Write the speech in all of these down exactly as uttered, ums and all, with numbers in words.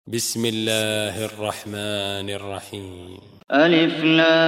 بسم الله الرحمن الرحيم. ألف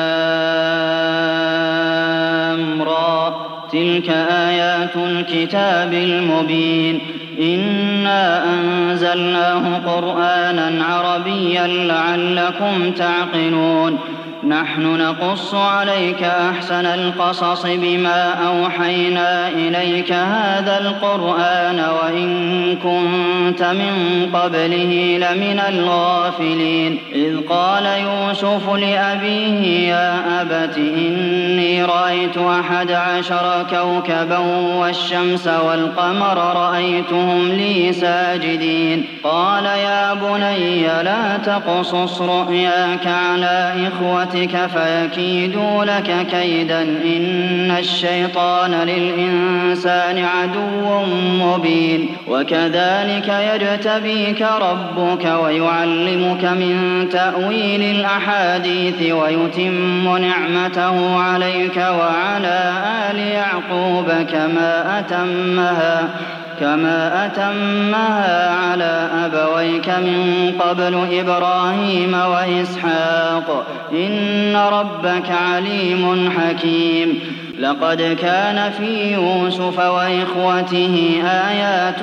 لام را تلك آيات الكتاب المبين إنا أنزلناه قرآنا عربيا لعلكم تعقلون نحن نقص عليك أحسن القصص بما أوحينا إليك هذا القرآن وإن كنت من قبله لمن الغافلين إذ قال يوسف لأبيه يا أبت إني رأيت أحد عشر كوكبا والشمس والقمر رأيتهم لي ساجدين قال يا بني لا تقصص رؤياك على إخوتك فيكيدوا لك كيدا إن الشيطان للإنسان عدو مبين وكذلك يجتبيك ربك ويعلمك من تأويل الأحاديث ويتم نعمته عليك وعلى آل يعقوب كما أتمها كما أتمها على أبويك من قبل إبراهيم وإسحاق إن ربك عليم حكيم لقد كان في يوسف وإخوته آيات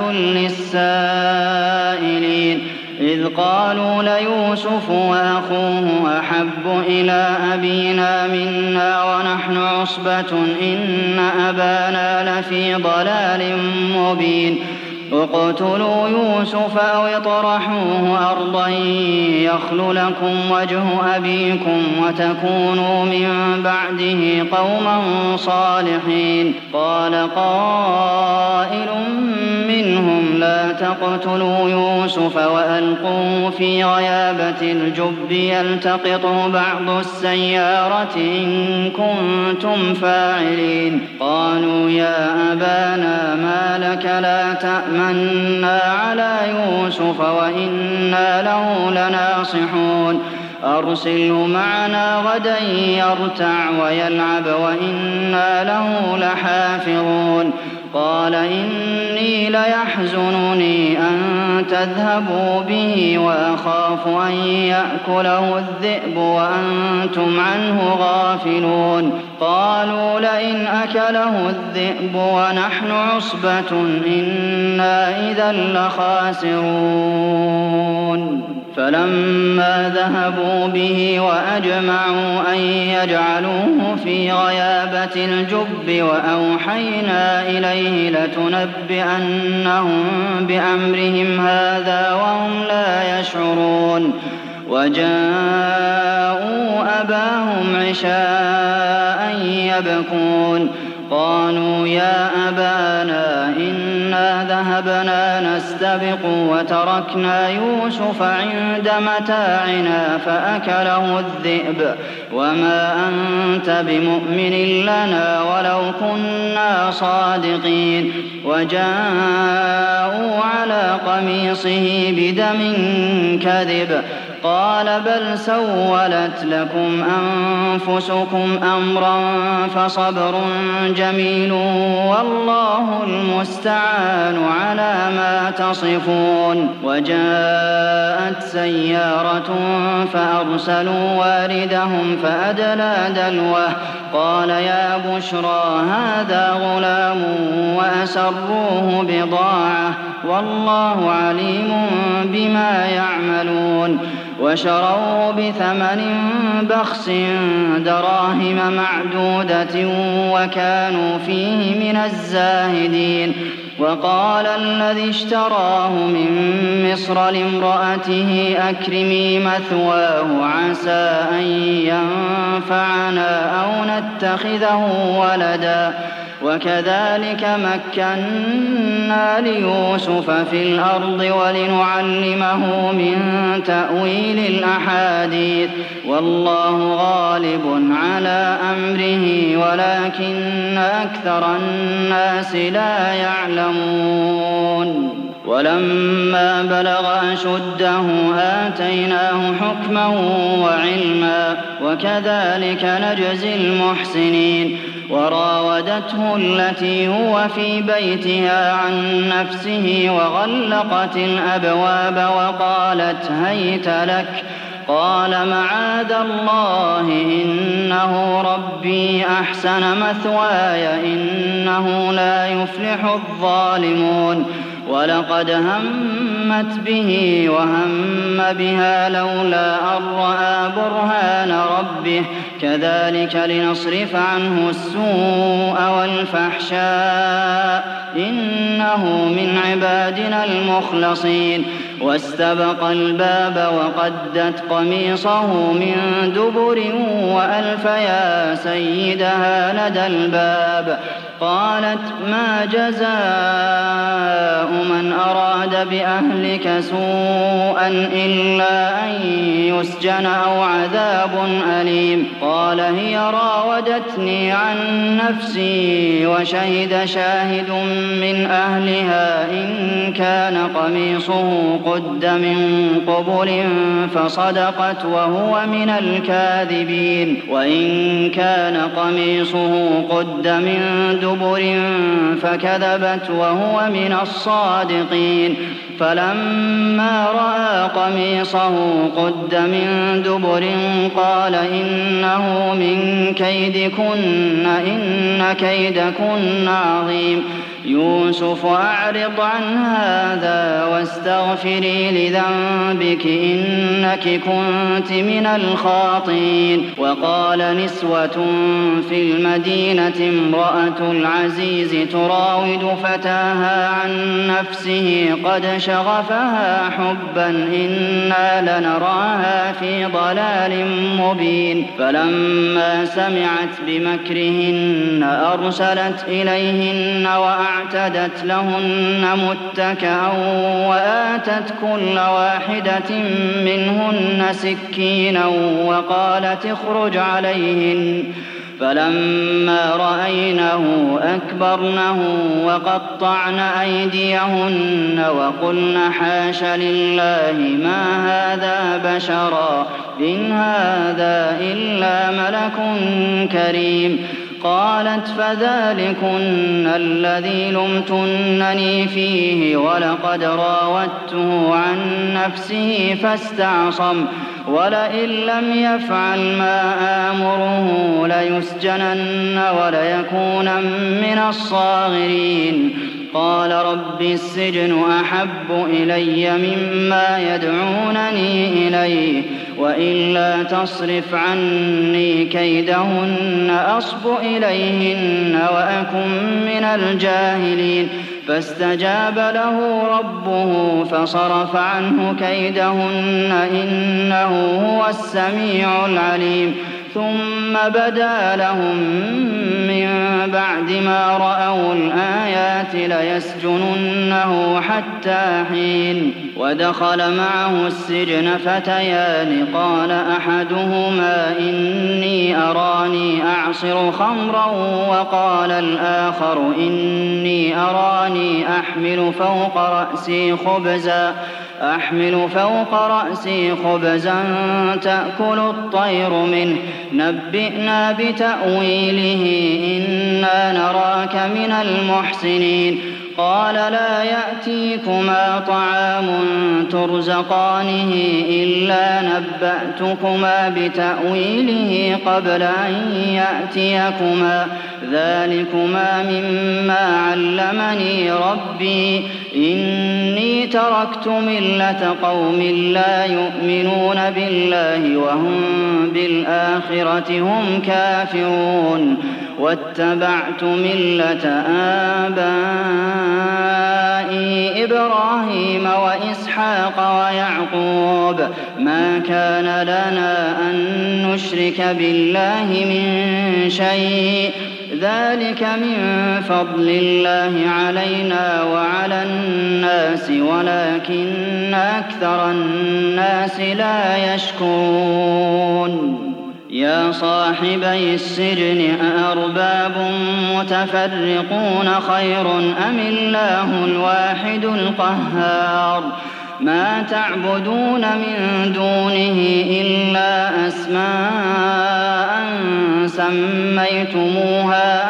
للسائلين إذ قالوا ليوسف وأخوه أحب إلى أبينا منا ونحن عصبة إن أبانا لفي ضلال مبين اقتلوا يوسف أو اطرحوه أرضا يخل لكم وجه أبيكم وتكونوا من بعده قوما صالحين قال قائل منهم لا تقتلوا يوسف وألقوه في غيابة الجب يلتقطه بعض السيارة إن كنتم فاعلين قالوا يا أبانا ما لك لا تأمنا على يوسف وإنا له لناصحون أرسله معنا غدا يرتع ويلعب وإنا له لحافظون قال إني ليحزنني أن تذهبوا به وأخاف أن يأكله الذئب وأنتم عنه غافلون قالوا لئن أكله الذئب ونحن عصبة إنا إذا لخاسرون فلما ذهبوا به وأجمعوا أن يجعلوه في غيابة الجب وأوحينا إليه لتنبئنهم بأمرهم هذا وهم لا يشعرون وجاءوا أباهم عشاء يبكون قالوا يا أبانا إنا ذهبنا نستبق وتركنا يوسف عند متاعنا فأكله الذئب وما أنت بمؤمن لنا ولو كنا صادقين وجاءوا على قميصه بدم كذب قال بل سولت لكم أنفسكم أمرا فصبر جميل والله المستعان على ما تصفون وجاءت سيارة فأرسلوا واردهم فأدلى دلوه قال يا بشرى هذا غلام وأسروه بضاعة والله عليم بما يعملون وشروه بثمن بخس دراهم معدودة وكانوا فيه من الزاهدين وقال الذي اشتراه من مصر لامرأته أكرمي مثواه عسى أن ينفعنا أو نتخذه ولدا وكذلك مكنا ليوسف في الأرض ولنعلمه من تأويل الأحاديث والله غالب على أمره ولكن أكثر الناس لا يعلمون ولما بلغ أشده آتيناه حكما وعلما وكذلك نجزي المحسنين وراودته التي هو في بيتها عن نفسه وغلقت الأبواب وقالت هيت لك. قال معاذ الله إنه ربي أحسن مثواي إنه لا يفلح الظالمون. ولقد همت به وهم بها لولا أن رأى برهان ربه كذلك لنصرف عنه السوء والفحشاء إنه من عبادنا المخلصين. واستبق الباب وقدت قميصه من دبر وألف يا سيدها لدى الباب. قالت ما جزاء من أراد بأهلك سوءا إلا أن يسجن أو عذاب أليم. قال هي راودتني عن نفسي وشهد شاهد من أهلها إن كان قميصه قد من قبل فصدقت وهو من الكاذبين وإن كان قميصه قد من دبر فكذبت وهو من الصادقين. فلما رأى قميصه قد من دبر قال إنه من كيدكن إن كيدكن عظيم. يوسف أعرض عن هذا واستغفري لذنبك إنك كنت من الخاطئين. وقال نسوة في المدينة امرأة العزيز تراود فتاها عن نفسه قد شغفها حبا إنا لنراها في ضلال مبين. فلما سمعت بمكرهن أرسلت إليهن وأعتدت لهن متكئا وآتت كل واحدة منهن سكينا وقالت اخرج عليهن. فلما رأينه أكبرنه وقطعن أيديهن وقلن حاش لله ما هذا بشرا إن هذا إلا ملك كريم. قالت فذلكن الذي لمتنني فيه ولقد راودته عن نفسه فاستعصم ولئن لم يفعل ما آمره ليسجنن وليكونن من الصاغرين. قال رب السجن أحب إلي مما يدعونني إليه وإلا تصرف عني كيدهن أصب إليهن وأكن من الجاهلين. فاستجاب له ربه فصرف عنه كيدهن إنه هو السميع العليم. ثم بدا لهم من بعد ما رأوا الآيات ليسجننه حتى حين. ودخل معه السجن فتيان قال أحدهما إني أراني أعصر خمرا وقال الآخر إني أراني أحمل فوق رأسي خبزا أحمل فوق رأسي خبزا تأكل الطير منه نبئنا بتأويله إنا نراك من المحسنين. قال لا يأتيكما طعام ترزقانه إلا نبأتكما بتأويله قبل أن يأتيكما ذلكما مما علمني ربي إني تركت ملة قوم لا يؤمنون بالله وهم بالآخرة هم كافرون واتبعت ملة آبائي إبراهيم وإسحاق ويعقوب ما كان لنا أن نشرك بالله من شيء ذلك من فضل الله علينا وعلى الناس ولكن أكثر الناس لا يشكرون. يا صاحبي السجن أأرباب متفرقون خير أم الله الواحد القهار ما تعبدون من دونه إلا أسماء سميتموها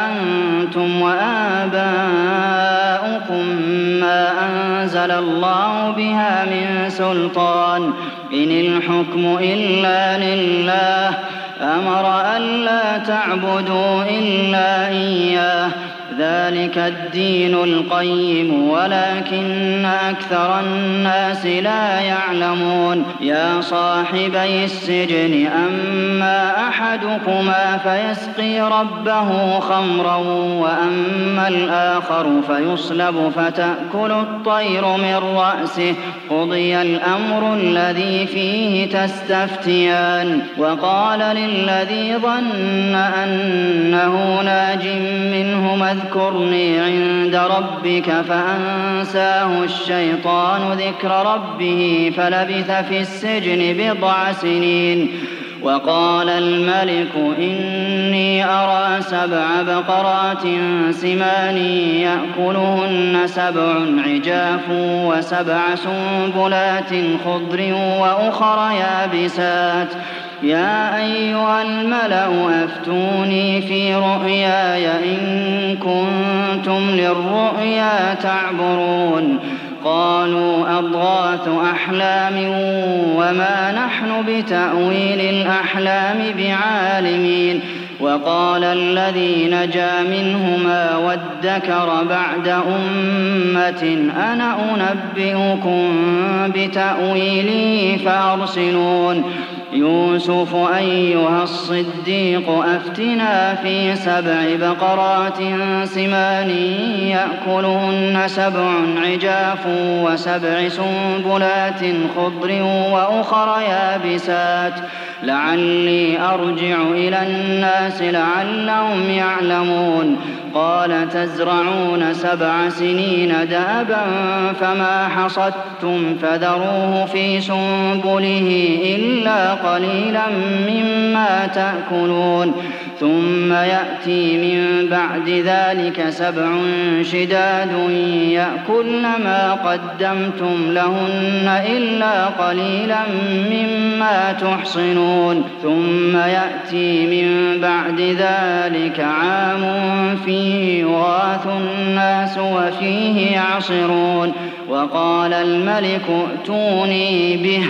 وآباؤكم ما أنزل الله بها من سلطان إن الحكم إلا لله أمر ألا تعبدوا إلا إياه ذلك الدين القيم ولكن أكثر الناس لا يعلمون يا صاحبي السجن أما أحدكما فيسقي ربه خمرا وأما الآخر فيصلب فتأكل الطير من رأسه قضي الأمر الذي فيه تستفتيان وقال للذي ظن أنه ناج منهما اذكرني عند ربك فأنساه الشيطان ذكر ربه فلبث في السجن بضع سنين وقال الملك إني أرى سبع بقرات سمان يأكلهن سبع عجاف وسبع سنبلات خضر وأخر يابسات يا أيها الملأ أفتوني في رؤياي إن كنتم للرؤيا تعبرون قالوا أضغاث أحلام وما نحن بتأويل الأحلام بعالمين وقال الذي نجا منهما وادكر بعد أمة أنا أنبئكم بتأويله فأرسلون يوسف أيها الصديق أفتنا في سبع بقرات سمان يأكلهن سبع عجاف وسبع سنبلات خضر وأخر يابسات لعلي أرجع إلى الناس لعلهم يعلمون قال تزرعون سبع سنين دابا فما حصدتم فذروه في سنبله إلا قليلا مما تأكلون ثم يأتي من بعد ذلك سبع شداد يأكلن ما قدمتم لهن إلا قليلا مما تحصنون ثم يأتي من بعد ذلك عام فيه يغاث الناس وفيه يعصرون وقال الملك ائتوني به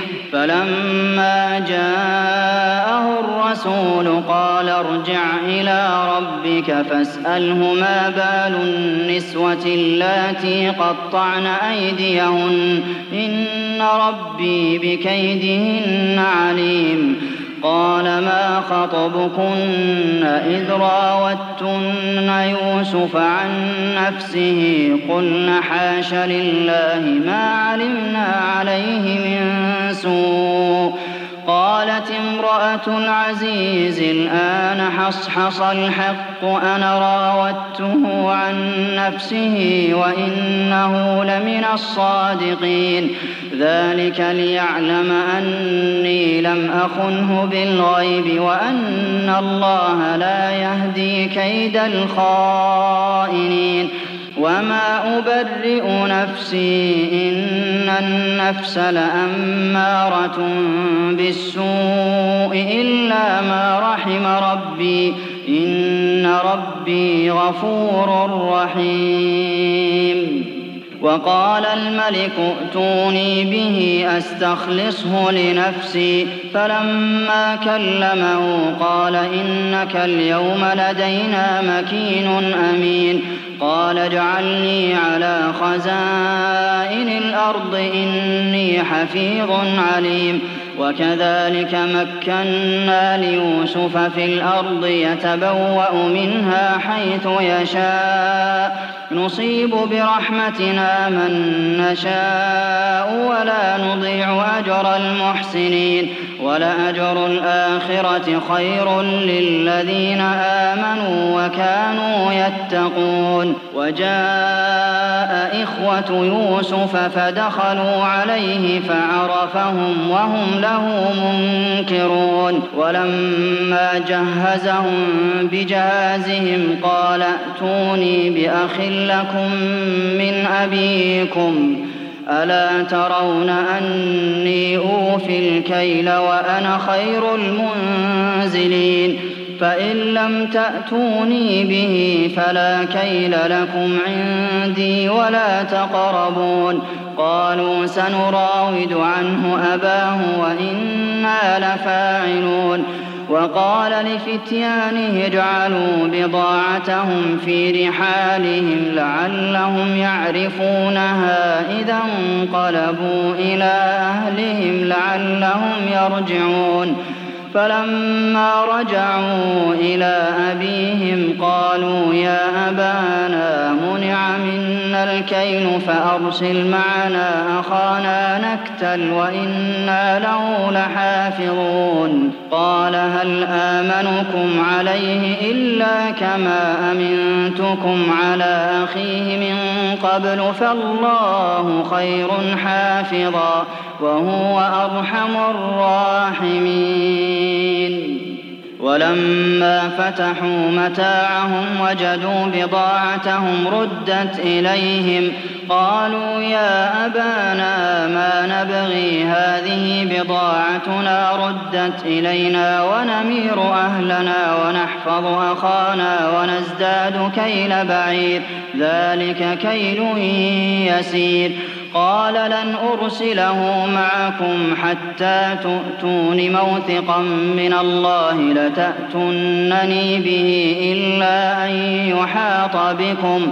فلما جاءه الرسول قال ارجع إلى ربك فاسأله ما بال النسوة اللاتي قطعن أيديهن إن ربي بكيدهن عليم قال ما خطبكن إذ راوتن يوسف عن نفسه قلن حاش لله ما علمنا عليه من سوء قالت امرأة العزيز الآن حصحص الحق أنا راودته عن نفسه وإنه لمن الصادقين ذلك ليعلم أني لم أخنه بالغيب وأن الله لا يهدي كيد الخائنين وما أبرئ نفسي إن النفس لأمارة بالسوء إلا ما رحم ربي إن ربي غفور رحيم وقال الملك ائتوني به أستخلصه لنفسي فلما كلمه قال إنك اليوم لدينا مكين أمين قال اجعلني على خزائن الأرض إني حفيظ عليم وكذلك مكنا ليوسف في الأرض يتبوأ منها حيث يشاء نصيب برحمتنا من نشاء ولا نضيع أجر المحسنين ولأجر الآخرة خير للذين آمنوا وكانوا يتقون وجاء إخوة يوسف فدخلوا عليه فعرفهم وهم له منكرون ولما جهزهم بجهازهم قال ائتوني بأخ لكم من أبيكم ألا ترون أني أوفي الكيل وأنا خير المنزلين فإن لم تأتوني به فلا كيل لكم عندي ولا تقربون قالوا سنراود عنه أباه وإنا لفاعلون وقال لفتيانه اجعلوا بضاعتهم في رحالهم لعلهم يعرفونها إذا انقلبوا إلى أهلهم لعلهم يرجعون فلما رجعوا إلى أبيهم قالوا يا أبانا منع منا الكيل فأرسل معنا أخانا نكتل وإنا له لحافظون قال هل آمنكم عليه إلا كما أمنتكم على أخيه من قبل فالله خير حافظا وهو أرحم الراحمين ولما فتحوا متاعهم وجدوا بضاعتهم ردت إليهم قالوا يا أبانا ما نبغي هذه بضاعتنا ردت إلينا ونمير أهلنا ونحفظ أخانا ونزداد كيل بعير ذلك كيل يسير قال لن أرسله معكم حتى تؤتون موثقا من الله لتأتونني به إلا أن يحاط بكم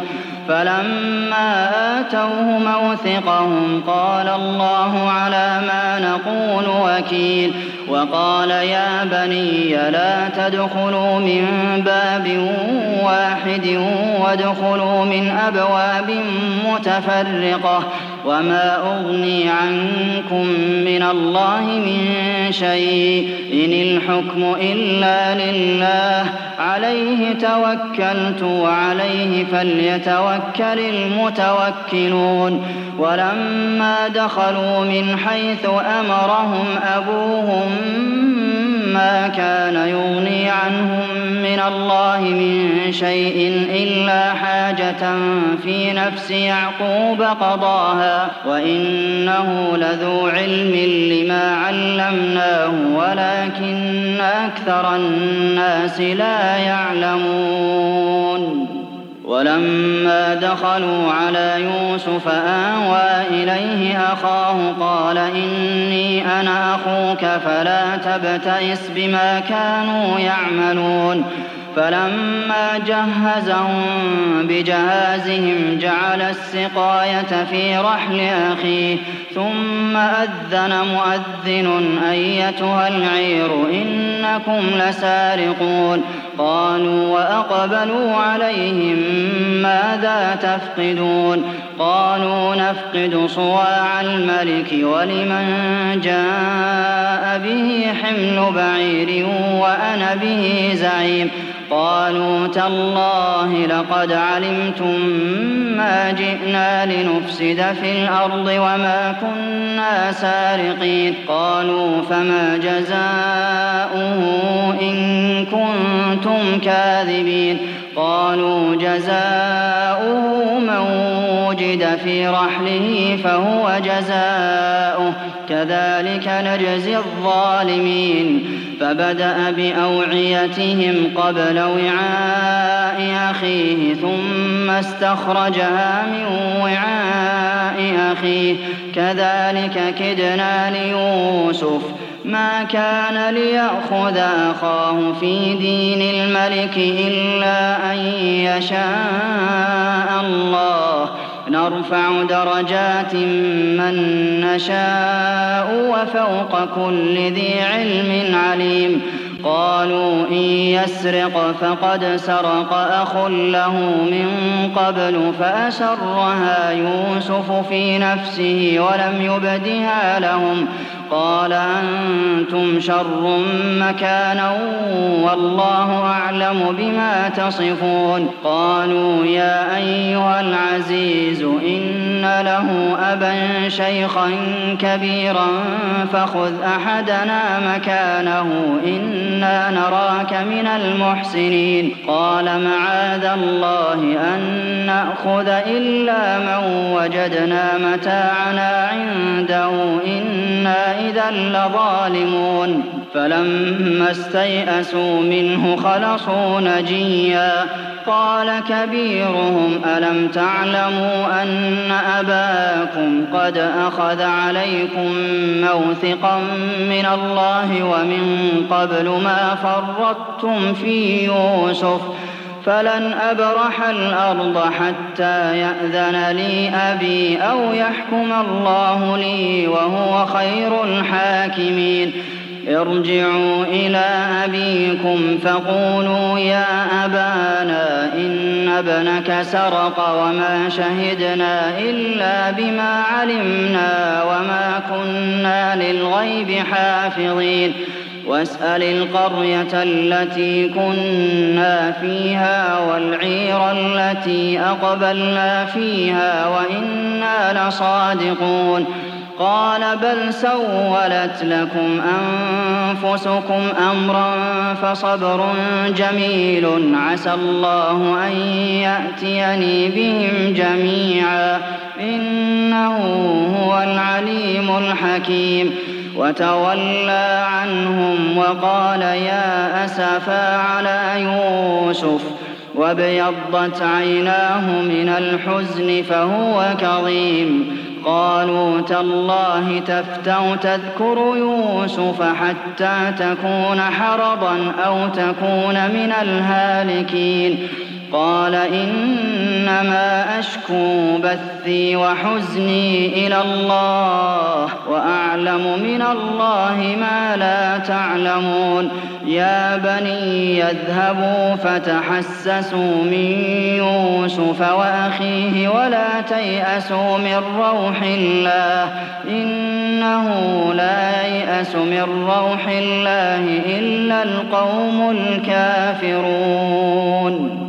فلما آتوه موثقهم قال الله على ما نقول وكيل وقال يا بني لا تدخلوا من باب واحد وادخلوا من أبواب متفرقة وما أغني عنكم من الله من شيء إن الحكم إلا لله عليه توكلت وعليه فليتوكل المتوكلون ولما دخلوا من حيث أمرهم أبوهم ما كان يغني عنهم من الله من شيء إلا حاجة في نفس يعقوب قضاها وإنه لذو علم لما علمناه ولكن أكثر الناس لا يعلمون ولما دخلوا على يوسف آوى إليه أخاه قال إني أنا أخوك فلا تبتئس بما كانوا يعملون فلما جهزهم بجهازهم جعل السقاية في رحل أخيه ثم أذن مؤذن أيتها العير إنكم لسارقون قالوا وأقبلوا عليهم ماذا تفقدون قالوا نفقد صواع الملك ولمن جاء به حمل بعير وأنا به زعيم قالوا تالله لقد علمتم ما جئنا لنفسد في الأرض وما كنا سارقين قالوا فما جزاؤه إن كنتم كاذبين قالوا جزاؤه من وجد في رحله فهو جزاؤه كذلك نجزي الظالمين فبدأ بأوعيتهم قبل وعاء أخيه ثم استخرجها من وعاء أخيه كذلك كدنا ليوسف ما كان ليأخذ أخاه في دين الملك إلا أن يشاء الله نرفع درجات من نشاء وفوق كل ذي علم عليم قالوا إن يسرق فقد سرق أخ له من قبل فأسرها يوسف في نفسه ولم يبدها لهم قال أنتم شر مكانا والله أعلم بما تصفون قالوا يا أيها العزيز إن له أبا شيخا كبيرا فخذ أحدنا مكانه إنا نراك من المحسنين قال معاذ الله أن نأخذ إلا من وجدنا متاعنا عنده إنا إذا لظالمون فلما استيئسوا منه خلصوا نجيا قال كبيرهم ألم تعلموا أن أباكم قد أخذ عليكم موثقا من الله ومن قبل ما فرطتم في يوسف فلن أبرح الأرض حتى يأذن لي أبي أو يحكم الله لي وهو خير الحاكمين ارجعوا إلى أبيكم فقولوا يا أبانا إن ابنك سرق وما شهدنا إلا بما علمنا وما كنا للغيب حافظين واسأل القرية التي كنا فيها والعير التي أقبلنا فيها وإنا لصادقون قال بل سولت لكم أنفسكم أمرا فصبر جميل عسى الله أن يأتيني بهم جميعا إنه هو العليم الحكيم وتولى عنهم وقال يا أسفا على يوسف وابيضت عيناه من الحزن فهو كظيم قالوا تالله تفتأ تذكر يوسف حتى تكون حرضا أو تكون من الهالكين قال إنما أشكو بثي وحزني إلى الله وأعلم من الله ما لا تعلمون يا بني يذهبوا فتحسسوا من يوسف وأخيه ولا تيأسوا من روح الله إنه لا ييأس من روح الله إلا القوم الكافرون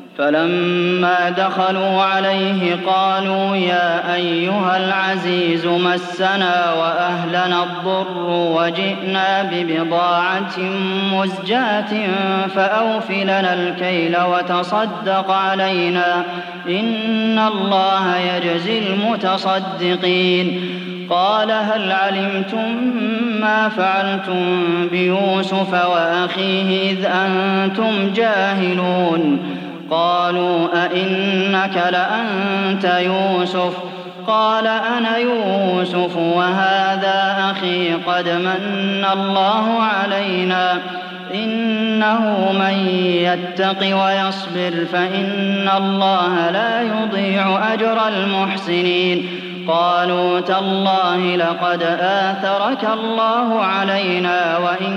فلما دخلوا عليه قالوا يا أيها العزيز مسنا وأهلنا الضر وجئنا ببضاعة مزجاة فأوف لنا الكيل وتصدق علينا إن الله يجزي المتصدقين قال هل علمتم ما فعلتم بيوسف وأخيه إذ أنتم جاهلون قالوا أئنك لأنت يوسف قال أنا يوسف وهذا أخي قد من الله علينا إنه من يتق ويصبر فإن الله لا يضيع أجر المحسنين قالوا تالله لقد آثرك الله علينا وإن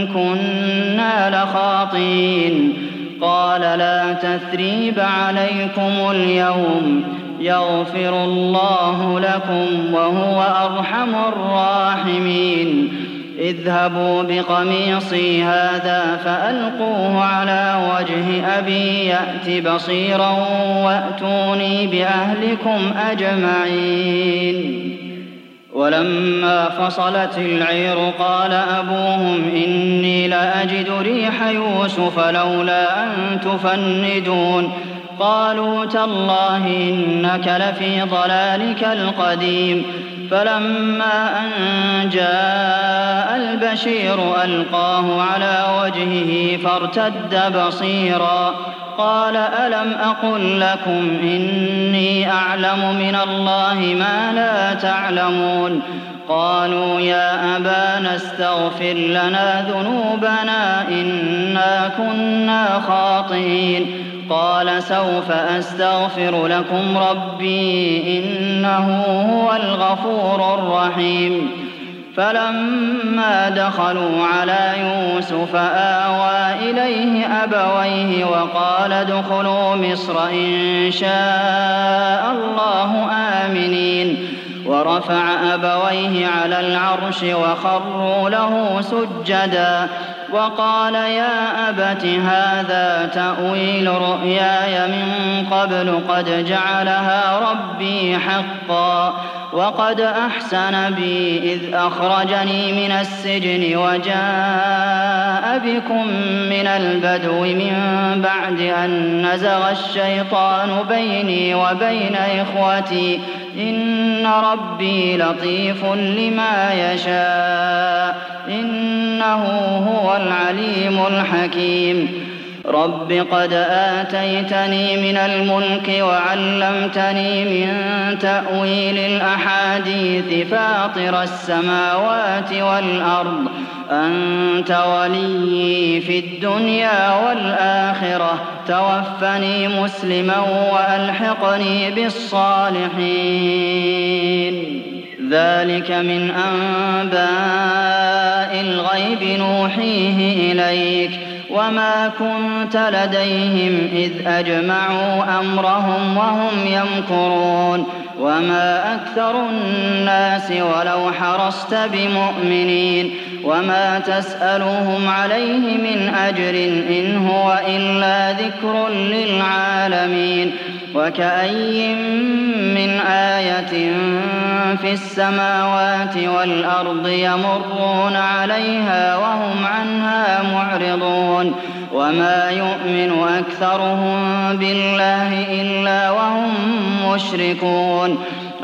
كنا لخاطئين قال لا تثريب عليكم اليوم يغفر الله لكم وهو أرحم الراحمين اذهبوا بقميصي هذا فألقوه على وجه أبي يأت بصيرا وأتوني بأهلكم أجمعين ولما فصلت العير قال أبوهم إني لأجد ريح يوسف لولا أن تفندون قالوا تالله إنك لفي ضلالك القديم فلما أن جاء البشير ألقاه على وجهه فارتد بصيرا قال ألم أقل لكم إني أعلم من الله ما لا تعلمون قالوا يا أبانا استغفر لنا ذنوبنا إنا كنا خاطئين قال سوف أستغفر لكم ربي إنه هو الغفور الرحيم فلما دخلوا على يوسف آوى إليه أبويه وقال ادخلوا مصر إن شاء الله آمنين ورفع أبويه على العرش وخروا له سجدا وقال يا أبت هذا تأويل رؤياي من قبل قد جعلها ربي حقا وقد أحسن بي إذ أخرجني من السجن وجاء بكم من البدو من بعد أن نزغ الشيطان بيني وبين إخوتي إن ربي لطيف لما يشاء إنه هو العليم الحكيم رب قد آتيتني من الملك وعلمتني من تأويل الأحاديث فاطر السماوات والأرض أنت وليي في الدنيا والآخرة توفني مسلما وألحقني بالصالحين ذلك من أنباء الغيب نوحيه إليك وما كنت لديهم إذ أجمعوا أمرهم وهم يمكرون وما أكثر الناس ولو حرصت بمؤمنين وما تسألهم عليه من أجر إن هو إلا ذكر للعالمين وكأي من آية في السماوات والأرض يمرون عليها وهم عنها معرضون وما يؤمن أكثرهم بالله إلا وهم مشركون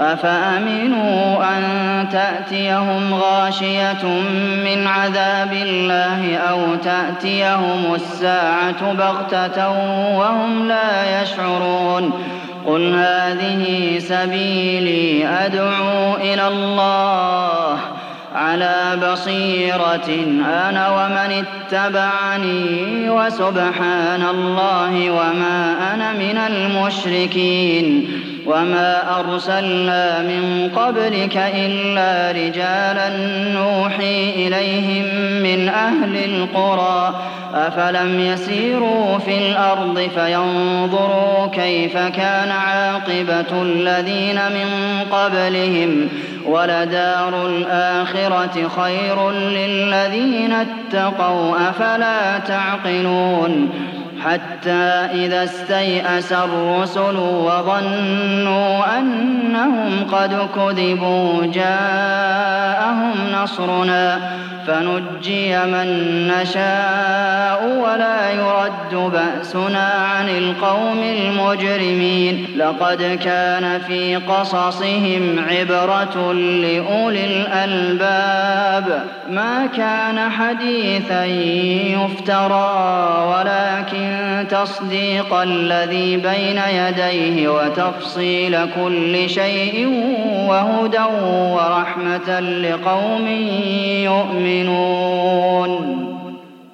أفأمنوا أن تأتيهم غاشية من عذاب الله أو تأتيهم الساعة بغتة وهم لا يشعرون قل هذه سبيلي أدعو إلى الله على بصيرة أنا ومن اتبعني وسبحان الله وما أنا من المشركين وما أرسلنا من قبلك إلا رجالا نوحي إليهم من أهل القرى أفلم يسيروا في الأرض فينظروا كيف كان عاقبة الذين من قبلهم ولدار الآخرة خير للذين اتقوا أفلا تعقلون حتى إذا استيأس الرسل وظنوا أنهم قد كذبوا جاءهم نصرنا فنجي من نشاء ولا يرد بأسنا عن القوم المجرمين لقد كان في قصصهم عبرة لأولي الألباب ما كان حديثا يفترى ولكن تصديق الذي بين يديه وتفصيل كل شيء وهدى ورحمة لقوم يؤمنون